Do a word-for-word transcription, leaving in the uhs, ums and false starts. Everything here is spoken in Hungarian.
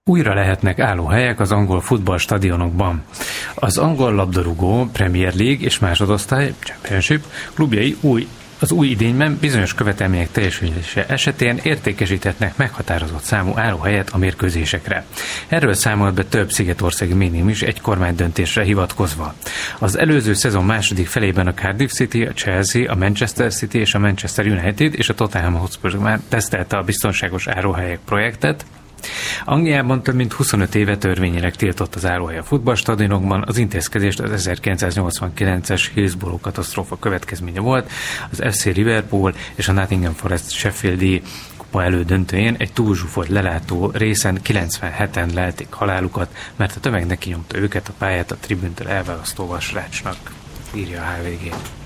Újra lehetnek állóhelyek az angol futballstadionokban. Az angol labdarúgó Premier League és másodosztály Championship klubjai új Az új idényben bizonyos követelmények teljesülése esetén értékesíthetnek meghatározott számú állóhelyet a mérkőzésekre. Erről számolt be több szigetországi médium is egy kormánydöntésre hivatkozva. Az előző szezon második felében a Cardiff City, a Chelsea, a Manchester City és a Manchester United és a Tottenham Hotspur már tesztelte a biztonságos állóhelyek projektet. Angliában több mint huszonöt éve törvényileg tiltott az állóhely a futballstadionokban, az intézkedést az ezerkilencszáznyolcvankilences Hillsborough katasztrófa következménye volt. Az ef cé Liverpool és a Nottingham Forest Sheffieldi kupa elődöntőjén egy túlzsúfolt lelátó részen kilencvenheten lelték halálukat, mert a tömeg neki nyomta őket a pályát a tribüntől elválasztó vasrácsnak, írja a há vé gé.